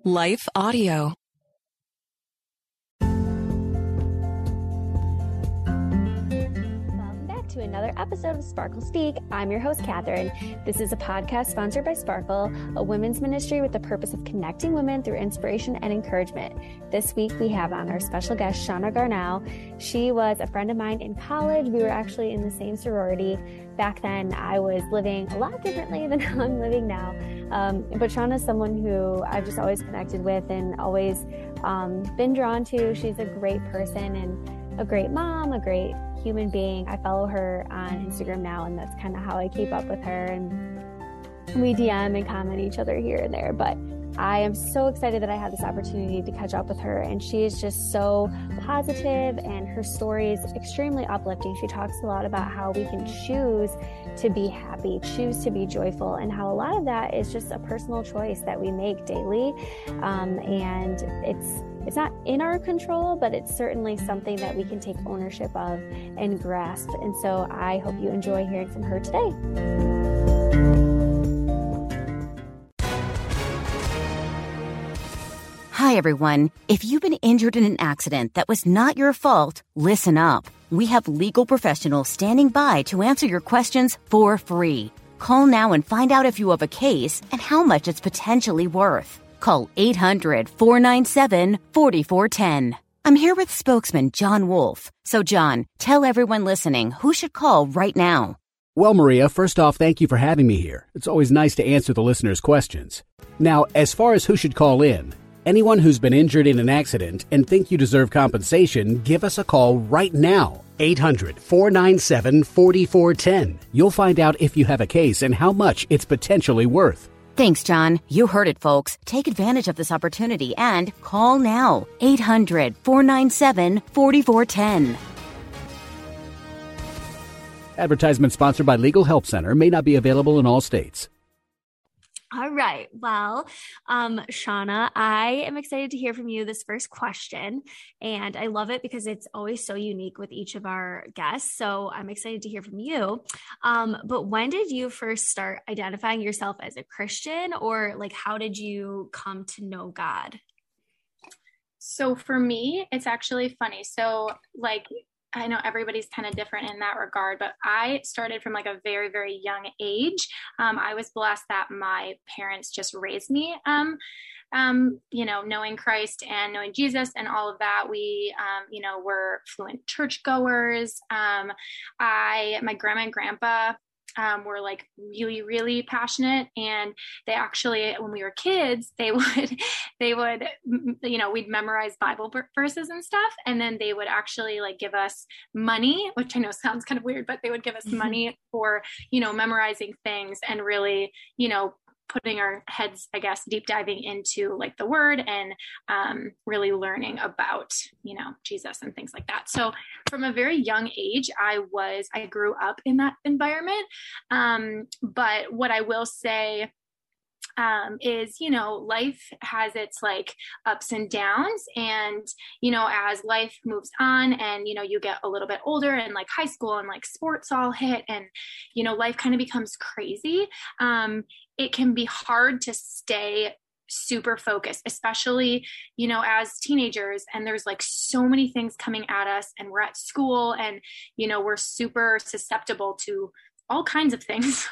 Life Audio. Welcome back to another episode of Sparkle Speak. I'm your host, Catherine. This is a podcast sponsored by Sparkle, a women's ministry with the purpose of connecting women through inspiration and encouragement. This week, we have on our special guest, Shauna Garnell. She was a friend of mine in college. We were actually in the same sorority. Back then, I was living a lot differently than how I'm living now. But Shauna is someone who I've just always connected with and always been drawn to. She's a great person and a great mom, a great human being. I follow her on Instagram now, and that's kind of how I keep up with her. And we DM and comment each other here and there. But I am so excited that I had this opportunity to catch up with her, and she is just so positive, and her story is extremely uplifting. She talks a lot about how we can choose to be happy, choose to be joyful, and how a lot of that is just a personal choice that we make daily. And it's not in our control, but it's certainly something that we can take ownership of and grasp. And so I hope you enjoy hearing from her today. Hi, everyone. If you've been injured in an accident that was not your fault, listen up. We have legal professionals standing by to answer your questions for free. Call now and find out if you have a case and how much it's potentially worth. Call 800-497-4410. I'm here with spokesman John Wolf. So, John, tell everyone listening who should call right now. Well, Maria, first off, thank you for having me here. It's always nice to answer the listeners' questions. Now, as far as who should call in, anyone who's been injured in an accident and think you deserve compensation, give us a call right now. 800-497-4410. You'll find out if you have a case and how much it's potentially worth. Thanks, John. You heard it, folks. Take advantage of this opportunity and call now. 800-497-4410. Advertisement sponsored by Legal Help Center. May not be available in all states. All right. Well, Shauna, I am excited to hear from you this first question, and I love it because it's always so unique with each of our guests. So I'm excited to hear from you. But when did you first start identifying yourself as a Christian, or like, how did you come to know God? So for me, it's actually funny. So like, I know everybody's kind of different in that regard, but I started from like a very, very young age. I was blessed that my parents just raised me, knowing Christ and knowing Jesus and all of that. We, were fluent churchgoers. My grandma and grandpa were like really, really passionate. And they actually, when we were kids, they would, we'd memorize Bible verses and stuff. And then they would actually like give us money, which I know sounds kind of weird, but they would give us money for, memorizing things and really, putting our heads, I guess, deep diving into like the word and really learning about, Jesus and things like that. So from a very young age, I grew up in that environment. But what I will say is, life has its like ups and downs, and, as life moves on and, you get a little bit older and like high school and like sports all hit and, life kind of becomes crazy. It can be hard to stay super focused, especially, as teenagers, and there's like so many things coming at us, and we're at school and, we're super susceptible to all kinds of things.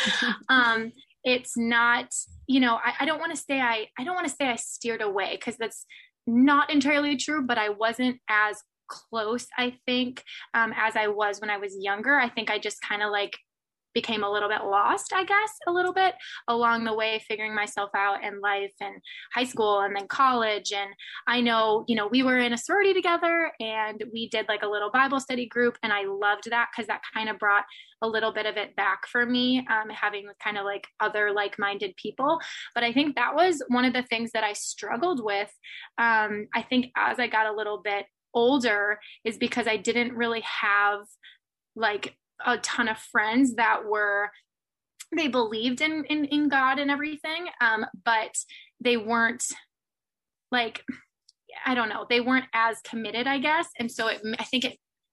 It's not, I don't want to say I steered away, because that's not entirely true, but I wasn't as close, I think, as I was when I was younger. I think I just kind of like became a little bit lost, I guess, a little bit along the way, figuring myself out in life and high school and then college. And I know, we were in a sorority together and we did like a little Bible study group. And I loved that because that kind of brought a little bit of it back for me, having kind of like other like-minded people. But I think that was one of the things that I struggled with. I think as I got a little bit older is because I didn't really have like a ton of friends that they believed in God and everything. But they weren't like, I don't know, they weren't as committed, I guess. And so I think it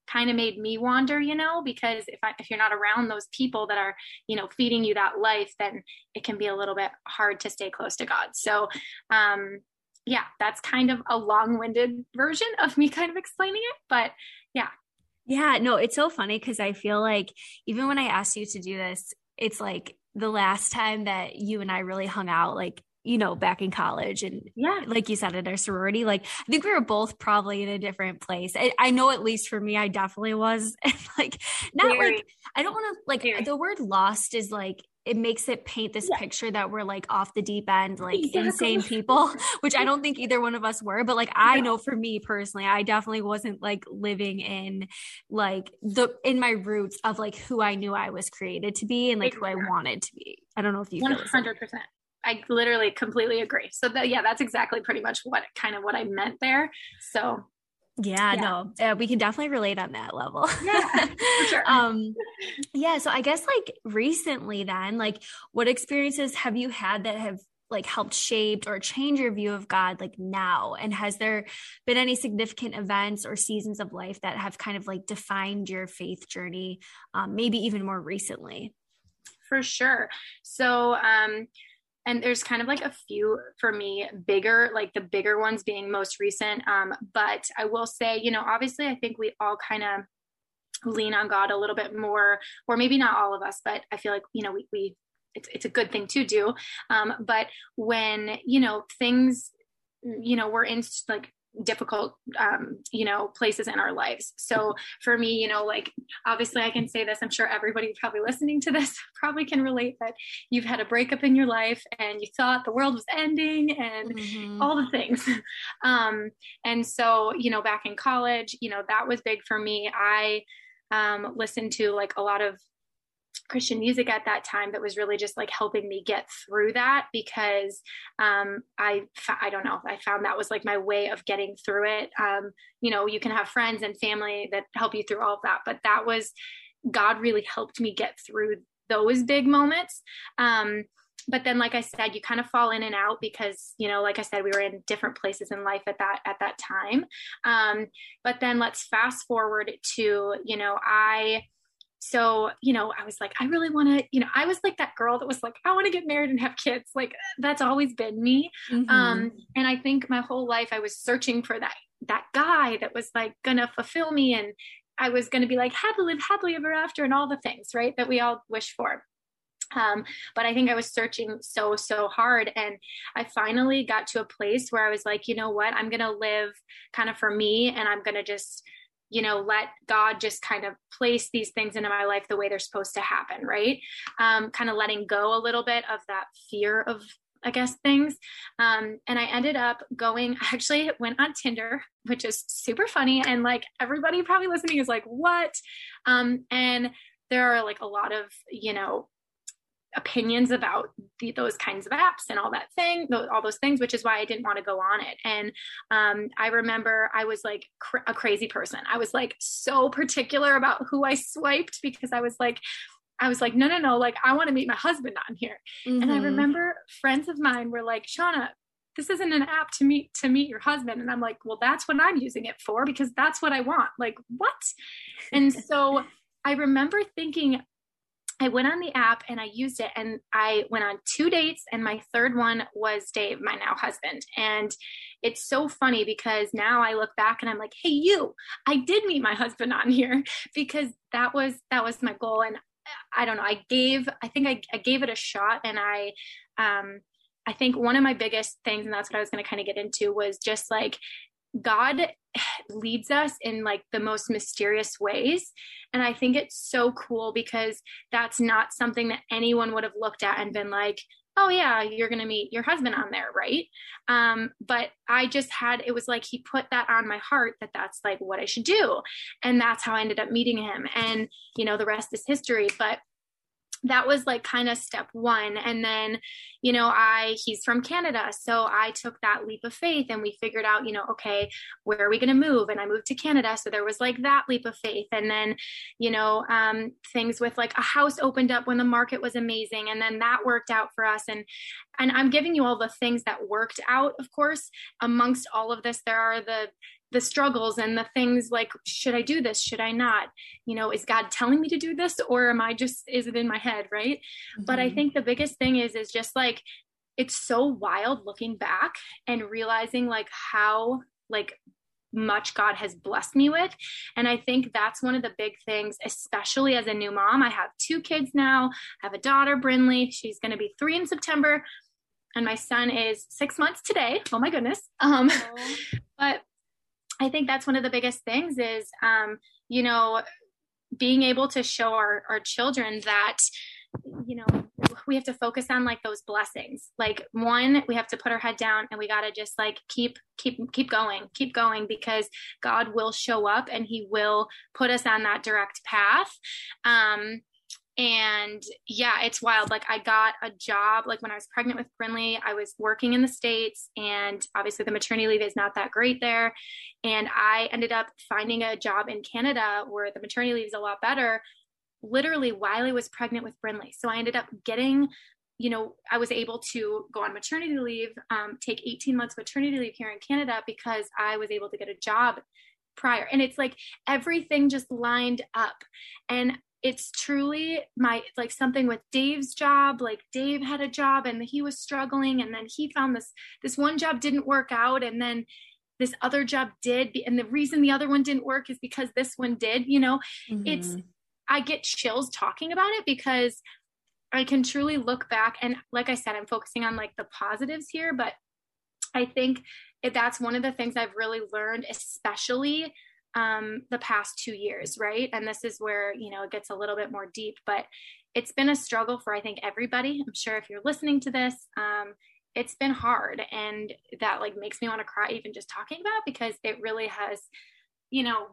kind of made me wander, because if you're not around those people that are, feeding you that life, then it can be a little bit hard to stay close to God. So, yeah, that's kind of a long-winded version of me kind of explaining it, but yeah. Yeah, no, it's so funny because I feel like even when I asked you to do this, it's like the last time that you and I really hung out, like, back in college, and yeah, like you said, at our sorority, like I think we were both probably in a different place. I know, at least for me, I definitely was. Like, not Very, like, I don't want to, like, very. The word lost is like, it makes it paint this picture that we're like off the deep end, like insane people, which I don't think either one of us were. But like, I know for me personally, I definitely wasn't like living in like in my roots of like who I knew I was created to be and like who I wanted to be. I don't know if you 100%. I literally completely agree. So that's exactly pretty much what I meant there. So no, we can definitely relate on that level. Yeah, for sure. Yeah. So I guess like recently then, like what experiences have you had that have like helped shape or change your view of God like now? And has there been any significant events or seasons of life that have kind of like defined your faith journey, maybe even more recently? For sure. So, and there's kind of like a few for me, bigger, like the bigger ones being most recent. But I will say, obviously I think we all kind of lean on God a little bit more, or maybe not all of us, but I feel like, it's a good thing to do. But when, things, we're in like difficult, places in our lives. So for me, like, obviously I can say this, I'm sure everybody probably listening to this probably can relate that you've had a breakup in your life and you thought the world was ending and all the things. And so, back in college, that was big for me. I listened to like a lot of Christian music at that time that was really just like helping me get through that, because I don't know, I found that was like my way of getting through it. You can have friends and family that help you through all of that, but that was, God really helped me get through those big moments. But then, like I said, you kind of fall in and out because, like I said, we were in different places in life at that time. But then let's fast forward to, So, I was like, I really want to, I was like that girl that was like, I want to get married and have kids. Like, that's always been me. And I think my whole life I was searching for that guy that was like going to fulfill me. And I was going to be like, live happily ever after and all the things, right, that we all wish for. But I think I was searching so hard. And I finally got to a place where I was like, you know what, I'm going to live kind of for me. And I'm going to just, let God just kind of place these things into my life the way they're supposed to happen. Right. Kind of letting go a little bit of that fear of, I guess, things. And I ended up actually went on Tinder, which is super funny. And like everybody probably listening is like, what? And there are like a lot of, opinions about those kinds of apps and all those things, which is why I didn't want to go on it. And I remember I was like a crazy person. I was like so particular about who I swiped because I was like, no, like I want to meet my husband on here. And I remember friends of mine were like, Shauna, this isn't an app to meet your husband. And I'm like, well, that's what I'm using it for, because that's what I want. Like, what? And so I remember thinking, I went on the app and I used it, and I went on 2 dates, and my third one was Dave, my now husband. And it's so funny because now I look back and I'm like, hey, I did meet my husband on here, because that was my goal. And I don't know, I gave it a shot. And I think one of my biggest things, and that's what I was going to kind of get into, was just like, God leads us in like the most mysterious ways. And I think it's so cool because that's not something that anyone would have looked at and been like, oh yeah, you're going to meet your husband on there. Right. But I just it was like, he put that on my heart that that's like what I should do. And that's how I ended up meeting him. And, the rest is history. But that was like kind of step one. And then, he's from Canada. So I took that leap of faith and we figured out, okay, where are we going to move? And I moved to Canada. So there was like that leap of faith. And then, things with like a house opened up when the market was amazing. And then that worked out for us. And I'm giving you all the things that worked out. Of course, amongst all of this, there are the the struggles and the things like, should I do this? Should I not? You know, is God telling me to do this, or is it in my head? Right. Mm-hmm. But I think the biggest thing is just like, it's so wild looking back and realizing like how like much God has blessed me with. And I think that's one of the big things, especially as a new mom. I have 2 kids now. I have a daughter, Brinley. She's going to be 3 in September. And my son is 6 months today. Oh my goodness. But I think that's one of the biggest things is, you know, being able to show our children that, you know, we have to focus on like those blessings. Like, one, we have to put our head down and we got to just like keep going, because God will show up and he will put us on that direct path. And yeah, it's wild. Like, I got a job, like when I was pregnant with Brinley, I was working in the States, and obviously the maternity leave is not that great there. And I ended up finding a job in Canada where the maternity leave is a lot better, literally while I was pregnant with Brinley. So I ended up getting, you know, I was able to go on maternity leave, take 18 months maternity leave here in Canada, because I was able to get a job prior. And it's like everything just lined up. And it's truly like something with Dave's job. Like, Dave had a job and he was struggling, and then he found this one job didn't work out, and then this other job did. And the reason the other one didn't work is because this one did, you know. Mm-hmm. I get chills talking about it, because I can truly look back, and like I said, I'm focusing on like the positives here, but I think that's one of the things I've really learned, especially the past 2 years, right? And this is where, you know, it gets a little bit more deep, but it's been a struggle for, I think, everybody. I'm sure if you're listening to this, it's been hard, and that like makes me want to cry even just talking about it, because it really has, you know,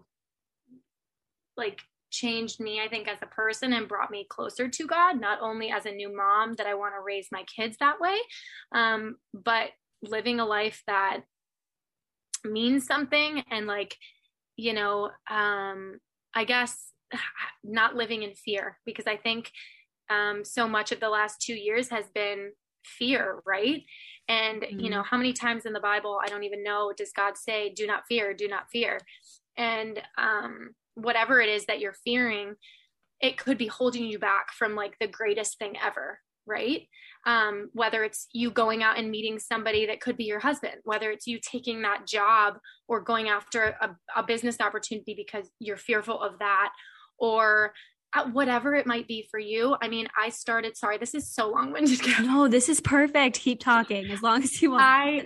like changed me, I think, as a person, and brought me closer to God, not only as a new mom that I want to raise my kids that way, but living a life that means something, and like, you know, I guess not living in fear, because I think so much of the last 2 years has been fear, right? And, mm-hmm. you know, how many times in the Bible, I don't even know, does God say, do not fear, do not fear? And whatever it is that you're fearing, it could be holding you back from like the greatest thing ever, right? Whether it's you going out and meeting somebody that could be your husband, whether it's you taking that job or going after a business opportunity because you're fearful of that, or whatever it might be for you. I mean, sorry, this is so long-winded. No, this is perfect. Keep talking as long as you want.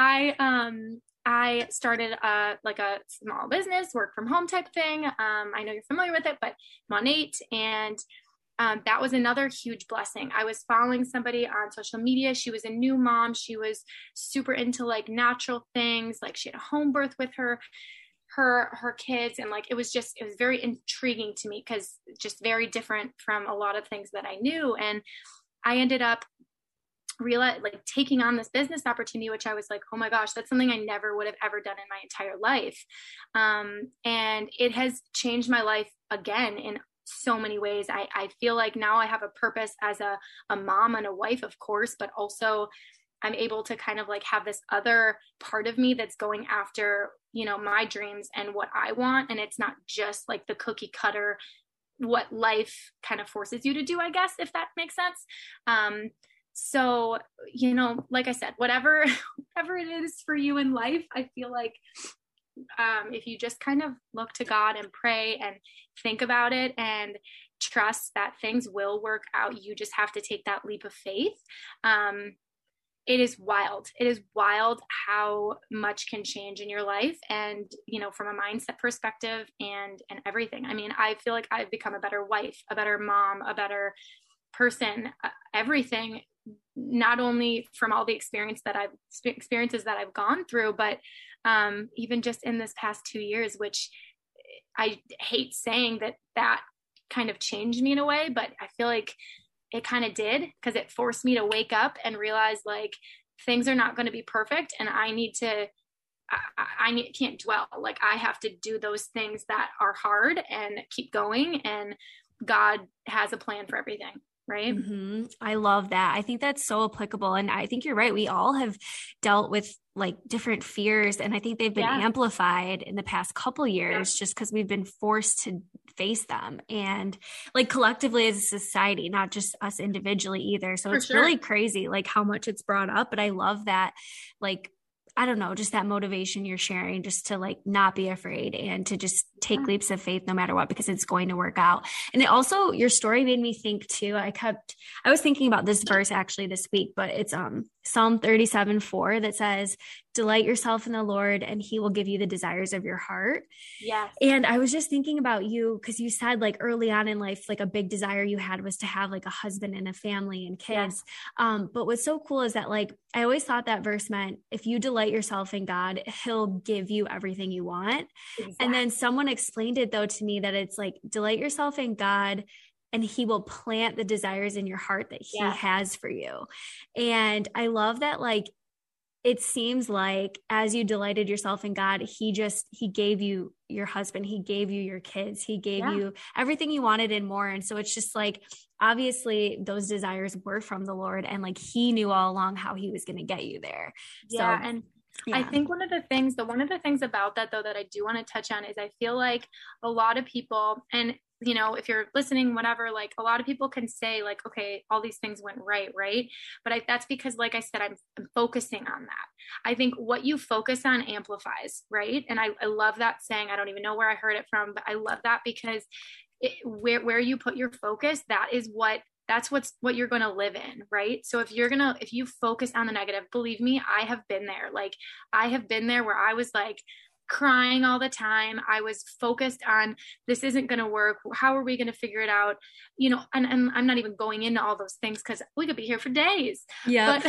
I started like a small business, work from home type thing. I know you're familiar with it, but I'm on 8, and that was another huge blessing. I was following somebody on social media. She was a new mom. She was super into like natural things. Like, she had a home birth with her kids. And like, it was very intriguing to me, because just very different from a lot of things that I knew. And I ended up taking on this business opportunity, which I was like, oh my gosh, that's something I never would have ever done in my entire life. And it has changed my life again in so many ways. I feel like now I have a purpose as a mom and a wife, of course, but also I'm able to kind of like have this other part of me that's going after, you know, my dreams and what I want. And it's not just like the cookie cutter, what life kind of forces you to do, I guess, if that makes sense. So, you know, like I said, whatever it is for you in life, I feel like if you just kind of look to God and pray and think about it and trust that things will work out, you just have to take that leap of faith. It is wild. It is wild how much can change in your life, and, you know, from a mindset perspective and everything. I mean, I feel like I've become a better wife, a better mom, a better person, everything, not only from all the experiences that I've gone through, but even just in this past 2 years, which I hate saying that kind of changed me in a way, but I feel like it kind of did, because it forced me to wake up and realize like things are not going to be perfect, and I can't dwell. Like, I have to do those things that are hard and keep going, and God has a plan for everything. right? Mm-hmm. I love that. I think that's so applicable. And I think you're right. We all have dealt with like different fears. And I think they've been amplified in the past couple years just because we've been forced to face them. And like collectively as a society, not just us individually either. So it's really crazy like how much it's brought up. But I love that, like, I don't know, just that motivation you're sharing just to like not be afraid and to just take leaps of faith no matter what, because it's going to work out. And it also, your story made me think too. I was thinking about this verse actually this week, but it's Psalm 37:4 that says, delight yourself in the Lord and he will give you the desires of your heart. Yes. And I was just thinking about you because you said like early on in life, like a big desire you had was to have like a husband and a family and kids. But what's so cool is that like, I always thought that verse meant if you delight yourself in God, he'll give you everything you want. Exactly. And then someone explained it though to me that it's like, delight yourself in God and he will plant the desires in your heart that he has for you. And I love that, like, it seems like as you delighted yourself in God, he gave you your husband, he gave you your kids, he gave you everything you wanted and more. And so it's just like, obviously those desires were from the Lord and like, he knew all along how he was going to get you there. Yeah. So, and I think one of the things about that though, that I do want to touch on is I feel like a lot of people, and you know, if you're listening, whatever, like a lot of people can say like, okay, all these things went right. But that's because, like I said, I'm focusing on that. I think what you focus on amplifies, right? And I love that saying. I don't even know where I heard it from, but I love that because where you put your focus, that's what you're going to live in. Right. So if you focus on the negative, believe me, I have been there. Like I have been there where I was like crying all the time. I was focused on, this isn't going to work. How are we going to figure it out? You know, and I'm not even going into all those things because we could be here for days. Yeah.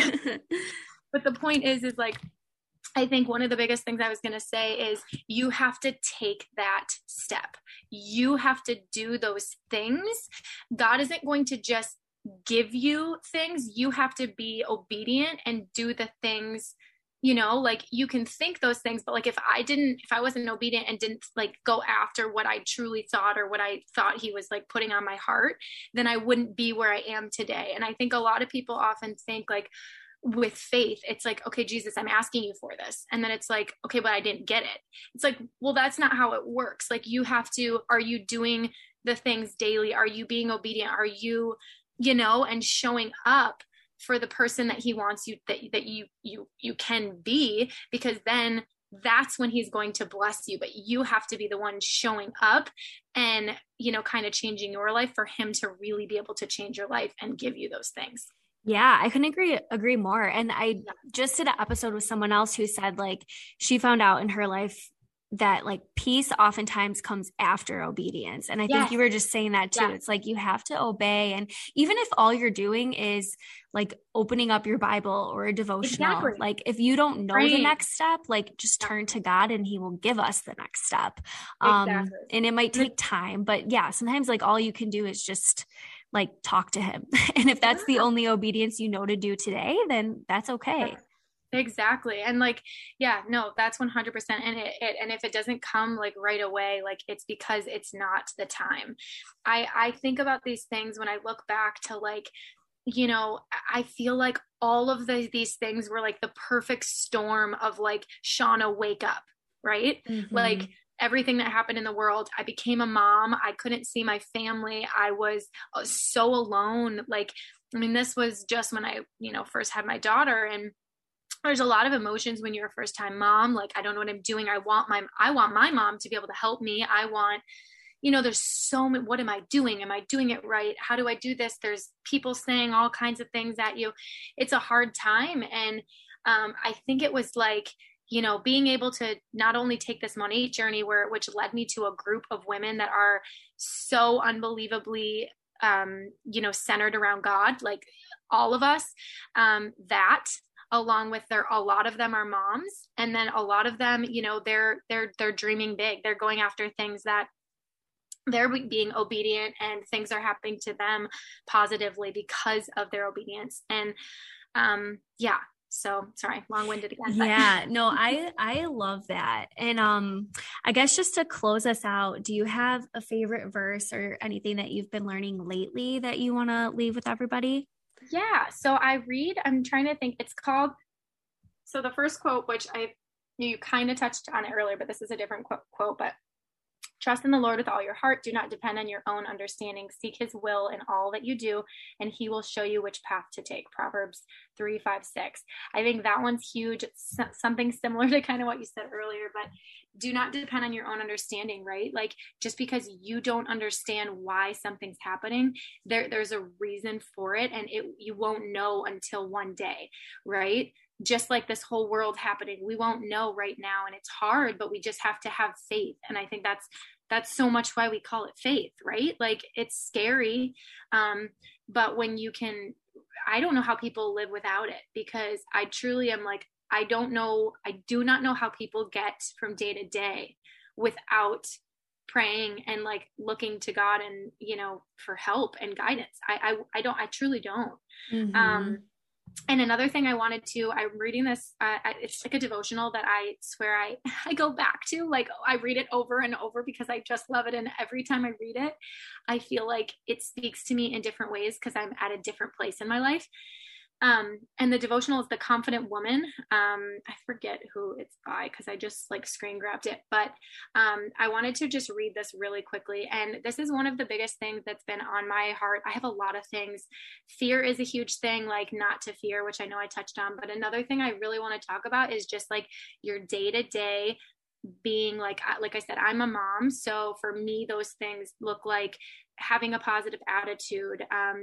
But the point is like, I think one of the biggest things I was going to say is you have to take that step. You have to do those things. God isn't going to just give you things. You have to be obedient and do the things. You know, like you can think those things, but like if I wasn't obedient and didn't like go after what I truly thought or what I thought he was like putting on my heart, then I wouldn't be where I am today. And I think a lot of people often think like with faith, it's like, okay, Jesus, I'm asking you for this. And then it's like, okay, but I didn't get it. It's like, well, that's not how it works. Like you have to, are you doing the things daily? Are you being obedient? Are you, you know, and showing up for the person that he wants you, that you can be, because then that's when he's going to bless you. But you have to be the one showing up and, you know, kind of changing your life for him to really be able to change your life and give you those things. Yeah, I couldn't agree more. And I just did an episode with someone else who said like she found out in her life that like peace oftentimes comes after obedience. And I think you were just saying that too. It's like you have to obey. And even if all you're doing is like opening up your Bible or a devotional, like if you don't know the next step, like just turn to God and he will give us the next step. And it might take time, but sometimes like all you can do is just like talk to him. And if that's the only obedience you know to do today, then that's okay. Exactly. And like, that's 100%. And if it doesn't come like right away, like it's because it's not the time. I think about these things when I look back to like, you know, I feel like all of these things were like the perfect storm of like, Shauna, wake up, right? Mm-hmm. Like everything that happened in the world. I became a mom. I couldn't see my family. I was so alone. Like, I mean, this was just when I, you know, first had my daughter, and there's a lot of emotions when you're a first time mom. Like, I don't know what I'm doing. I want my mom to be able to help me. I want, you know, there's so many, what am I doing? Am I doing it right? How do I do this? There's people saying all kinds of things at you. It's a hard time. And I think it was like, you know, being able to not only take this Monat journey which led me to a group of women that are so unbelievably, you know, centered around God, like all of us, that along with a lot of them are moms. And then a lot of them, you know, they're dreaming big. They're going after things that they're being obedient, and things are happening to them positively because of their obedience. And, So sorry, long-winded again. Yeah, no, I love that. And I guess just to close us out, do you have a favorite verse or anything that you've been learning lately that you want to leave with everybody? Yeah. So I'm trying to think, it's called, so the first quote, which you kind of touched on it earlier, but this is a different quote, but trust in the Lord with all your heart. Do not depend on your own understanding. Seek his will in all that you do, and he will show you which path to take. Proverbs 3:5-6. I think that one's huge. It's something similar to kind of what you said earlier, but do not depend on your own understanding, right? Like, just because you don't understand why something's happening, there's a reason for it, and you won't know until one day, right? Just like this whole world happening, we won't know right now, and it's hard, but we just have to have faith. And I think that's so much why we call it faith, right? Like, it's scary, but when you can, I don't know how people live without it, because I truly am like, I do not know how people get from day to day without praying and like looking to God and, for help and guidance. I truly don't. Mm-hmm. And another thing I'm reading this, it's like a devotional that I swear I go back to, like, I read it over and over because I just love it. And every time I read it, I feel like it speaks to me in different ways because I'm at a different place in my life. And the devotional is The Confident Woman. I forget who it's by because I just like screen grabbed it, but I wanted to just read this really quickly. And this is one of the biggest things that's been on my heart. I have a lot of things. Fear is a huge thing, like not to fear, which I know I touched on, but another thing I really want to talk about is just like your day-to-day being like I said, I'm a mom. So for me, those things look like having a positive attitude,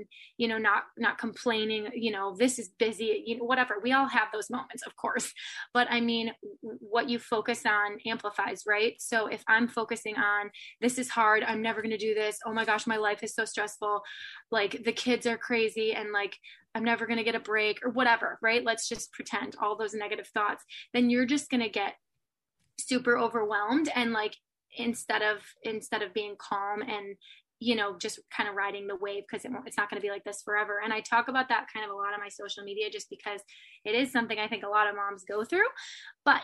not complaining, this is busy, whatever. We all have those moments, of course, but I mean, what you focus on amplifies, right? So if I'm focusing on, this is hard, I'm never going to do this. Oh my gosh, my life is so stressful. Like the kids are crazy and like, I'm never going to get a break or whatever, right? Let's just pretend all those negative thoughts. Then you're just going to get super overwhelmed. And like, instead of being calm and, just kind of riding the wave, because it's not going to be like this forever. And I talk about that kind of a lot on my social media, just because it is something I think a lot of moms go through. But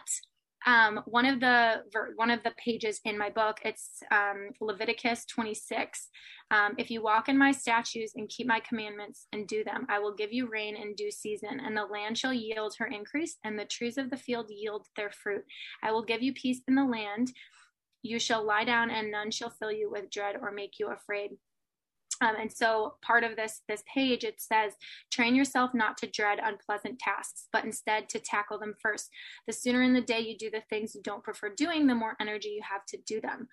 one of the pages in my book, it's Leviticus 26. If you walk in my statutes and keep my commandments and do them, I will give you rain in due season, and the land shall yield her increase, and the trees of the field yield their fruit. I will give you peace in the land. You shall lie down, and none shall fill you with dread or make you afraid. And so part of this page, it says, train yourself not to dread unpleasant tasks, but instead to tackle them first. The sooner in the day you do the things you don't prefer doing, the more energy you have to do them.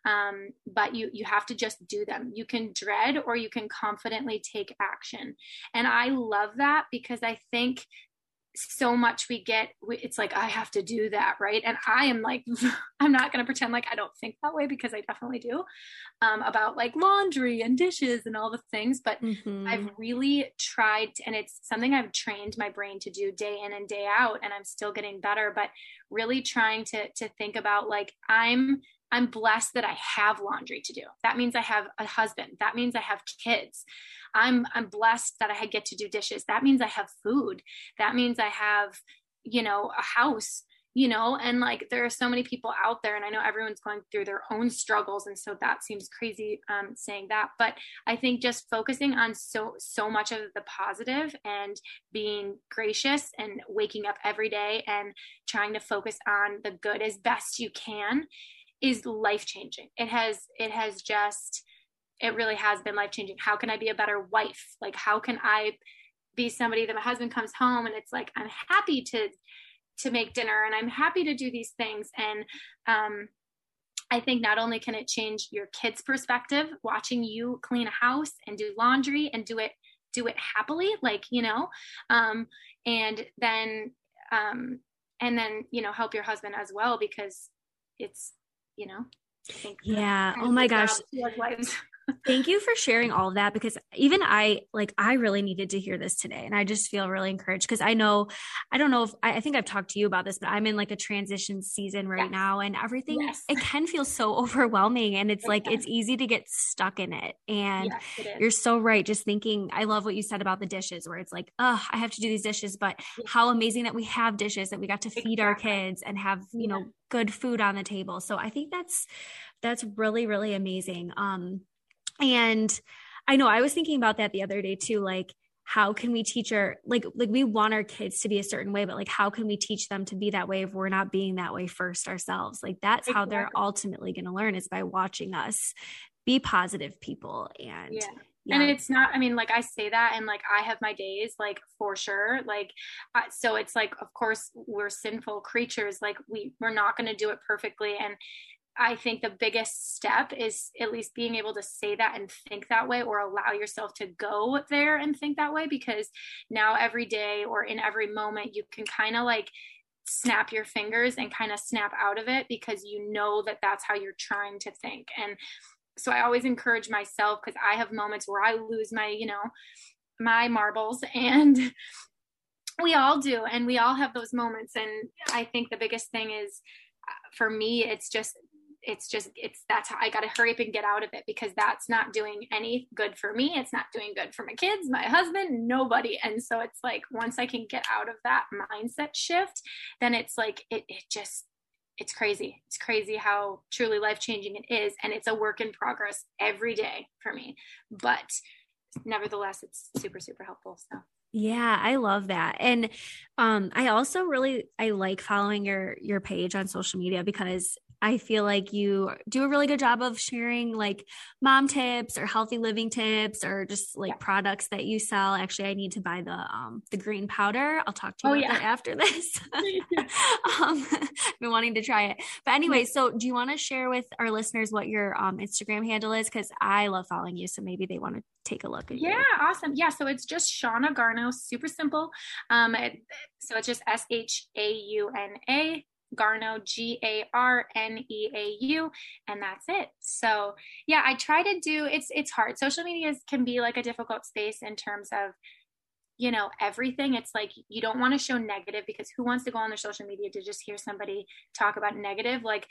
But you have to just do them. You can dread, or you can confidently take action. And I love that, because I think so much it's like, I have to do that, right? And I am like, I'm not going to pretend like I don't think that way, because I definitely do, about like laundry and dishes and all the things. But I've really tried, and it's something I've trained my brain to do day in and day out, and I'm still getting better, but really trying to think about like, I'm blessed that I have laundry to do. That means I have a husband. That means I have kids. I'm blessed that I get to do dishes. That means I have food. That means I have, a house, and like, there are so many people out there, and I know everyone's going through their own struggles. And so that seems crazy, saying that, but I think just focusing on so much of the positive and being gracious and waking up every day and trying to focus on the good as best you can is life-changing. It really has been life-changing. How can I be a better wife? Like, how can I be somebody that my husband comes home and it's like, I'm happy to make dinner, and I'm happy to do these things. And I think not only can it change your kids' perspective, watching you clean a house and do laundry and do it happily, like, and then help your husband as well, because it's, I think, yeah. Oh my gosh. Thank you for sharing all of that, because even I really needed to hear this today, and I just feel really encouraged because I don't know if I think I've talked to you about this, but I'm in like a transition season right now, and everything, it can feel so overwhelming, and it's it's easy to get stuck in it. And you're so right. Just thinking, I love what you said about the dishes, where it's like, oh, I have to do these dishes, but how amazing that we have dishes, that we got to feed our kids and have, good food on the table. So I think that's really, really amazing. And I know I was thinking about that the other day too, like, how can we teach our, like we want our kids to be a certain way, but like, how can we teach them to be that way if we're not being that way first ourselves? Like, that's how they're ultimately going to learn, is by watching us be positive people. And and it's not, I mean, like I say that, and like, I have my days, like, for sure. Like, so it's like, of course we're sinful creatures. Like we're not going to do it perfectly. And I think the biggest step is at least being able to say that and think that way, or allow yourself to go there and think that way, because now every day or in every moment, you can kind of like snap your fingers and kind of snap out of it, because you know that that's how you're trying to think. And so I always encourage myself, because I have moments where I lose my, my marbles, and we all do. And we all have those moments. And I think the biggest thing is, for me, it's that's how I got to hurry up and get out of it, because that's not doing any good for me. It's not doing good for my kids, my husband, nobody. And so it's like, once I can get out of that mindset shift, then it's like, it's crazy. It's crazy how truly life-changing it is. And it's a work in progress every day for me, but nevertheless, it's super, super helpful. So. Yeah, I love that. And I also I like following your page on social media, because I feel like you do a really good job of sharing like mom tips or healthy living tips, or just like products that you sell. Actually, I need to buy the green powder. I'll talk to you about that after this. I've been wanting to try it. But anyway, so do you want to share with our listeners what your Instagram handle is? Because I love following you, so maybe they want to take a look at you. Awesome. Yeah, so it's just Shauna Garno, super simple. So it's just SHAUNA Garno, GARNEAU, and that's it. So yeah, I try to do, it's hard. Social media can be like a difficult space in terms of, everything. It's like, you don't want to show negative, because who wants to go on their social media to just hear somebody talk about negative? Like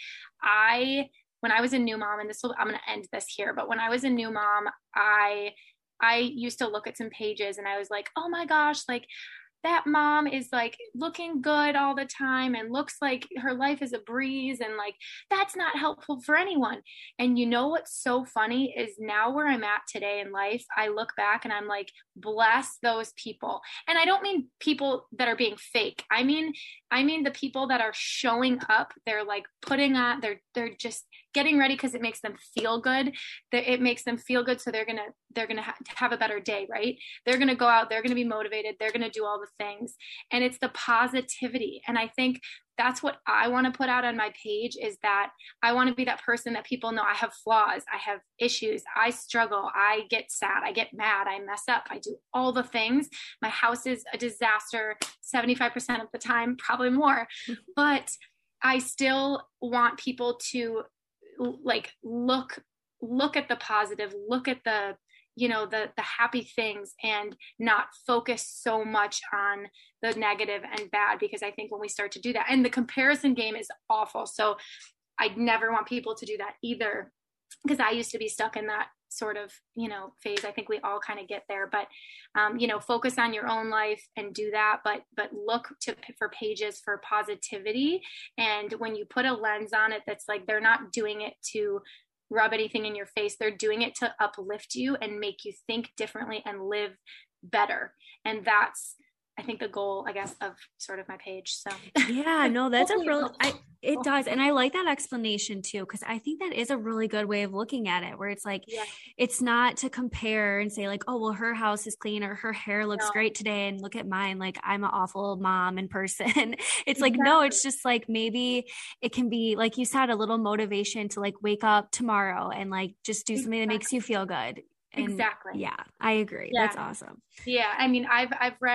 when I was a new mom, and I'm going to end this here, but when I was a new mom, I used to look at some pages, and I was like, oh my gosh, like that mom is like looking good all the time and looks like her life is a breeze, and like, that's not helpful for anyone. And what's so funny is, now where I'm at today in life, I look back and I'm like, bless those people. And I don't mean people that are being fake. I mean the people that are showing up. They're like putting on, they're just getting ready because it makes them feel good. It makes them feel good. So they're going to have a better day, right? They're going to go out, they're going to be motivated. They're going to do all the things. And it's the positivity. And I think that's what I want to put out on my page, is that I want to be that person that people know I have flaws, I have issues, I struggle, I get sad, I get mad, I mess up, I do all the things. My house is a disaster 75% of the time, probably more, but I still want people to like look at the positive, look at the the happy things, and not focus so much on the negative and bad, because I think when we start to do that, and the comparison game is awful. So I'd never want people to do that either, because I used to be stuck in that sort of, phase. I think we all kind of get there, but, focus on your own life and do that, but look for pages for positivity. And when you put a lens on it, that's like, they're not doing it to rub anything in your face. They're doing it to uplift you and make you think differently and live better. And that's, I think, the goal, I guess, of sort of my page. So yeah, no, that's it does. And I like that explanation too, because I think that is a really good way of looking at it, where it's like, it's not to compare and say like, oh, well, her house is clean, or her hair looks great today, and look at mine, like I'm an awful mom and person. It's like, no, it's just like, maybe it can be, like you said, a little motivation to like wake up tomorrow and like just do something that makes you feel good. And exactly. Yeah, I agree. Yeah. That's awesome. Yeah. I mean, I've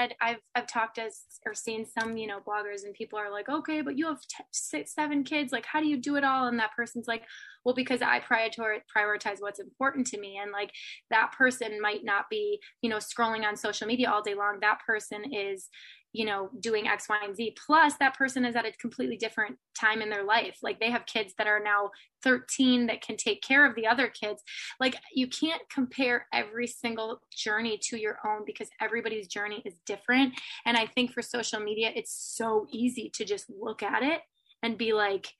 talked to or seen some, bloggers, and people are like, okay, but you have 7 kids. Like, how do you do it all? And that person's like, Well, because I prioritize what's important to me. And like that person might not be, scrolling on social media all day long. That person is, doing X, Y, and Z. Plus that person is at a completely different time in their life. Like they have kids that are now 13 that can take care of the other kids. Like you can't compare every single journey to your own because everybody's journey is different. And I think for social media, it's so easy to just look at it and be like,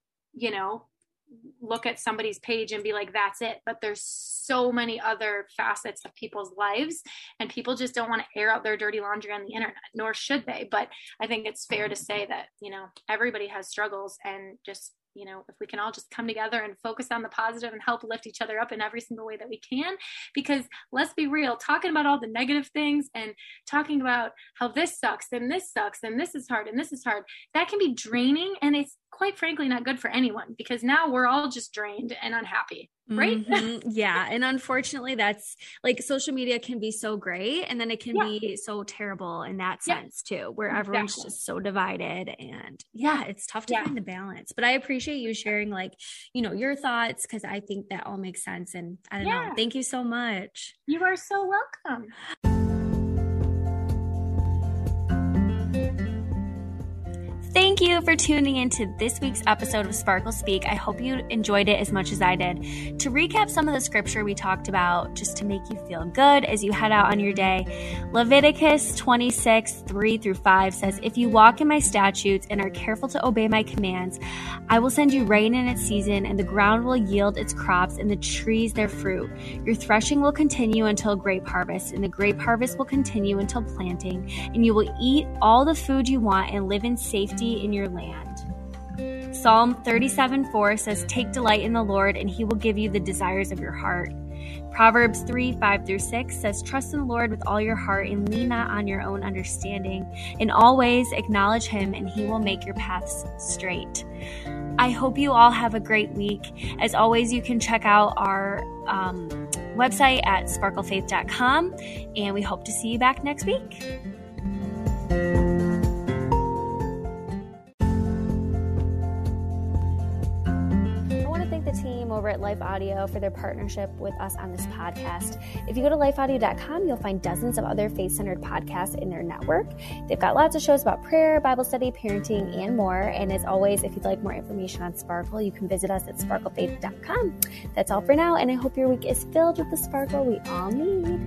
look at somebody's page and be like, that's it. But there's so many other facets of people's lives, and people just don't want to air out their dirty laundry on the internet, nor should they. But I think it's fair to say that, everybody has struggles, and just, if we can all just come together and focus on the positive and help lift each other up in every single way that we can, because let's be real, talking about all the negative things and talking about how this sucks and this sucks and this is hard and this is hard, that can be draining. And it's quite frankly not good for anyone, because now we're all just drained and unhappy. Right. Mm-hmm. Yeah. And unfortunately that's like, social media can be so great, and then it can be so terrible in that sense too, where everyone's just so divided, and it's tough to find the balance. But I appreciate you sharing like, your thoughts, because I think that all makes sense. And I don't know. Thank you so much. You are so welcome. Thank you for tuning into this week's episode of Sparkle Speak. I hope you enjoyed it as much as I did. To recap some of the scripture we talked about, just to make you feel good as you head out on your day, Leviticus 26:3-5 says, "If you walk in my statutes and are careful to obey my commands, I will send you rain in its season, and the ground will yield its crops and the trees their fruit. Your threshing will continue until grape harvest, and the grape harvest will continue until planting, and you will eat all the food you want and live in safety in your land." Psalm 37:4 says, "Take delight in the Lord, and he will give you the desires of your heart." Proverbs 3:5-6 says, "Trust in the Lord with all your heart and lean not on your own understanding. In all ways acknowledge him, and he will make your paths straight." I hope you all have a great week. As always, you can check out our website at sparklefaith.com, and we hope to see you back next week. The team over at Life Audio for their partnership with us on this podcast. If you go to lifeaudio.com, you'll find dozens of other faith-centered podcasts in their network. They've got lots of shows about prayer, Bible study, parenting, and more. And as always, if you'd like more information on Sparkle, you can visit us at sparklefaith.com. That's all for now, and I hope your week is filled with the sparkle we all need.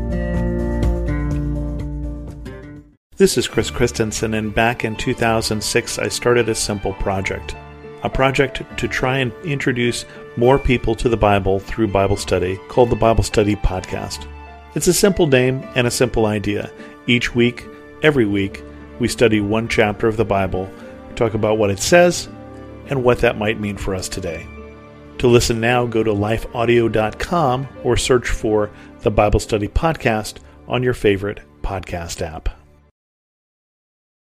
This is Chris Christensen, and back in 2006, I started a simple project. A project to try and introduce more people to the Bible through Bible study called the Bible Study Podcast. It's a simple name and a simple idea. Each week, every week, we study one chapter of the Bible, talk about what it says, and what that might mean for us today. To listen now, go to lifeaudio.com or search for the Bible Study Podcast on your favorite podcast app.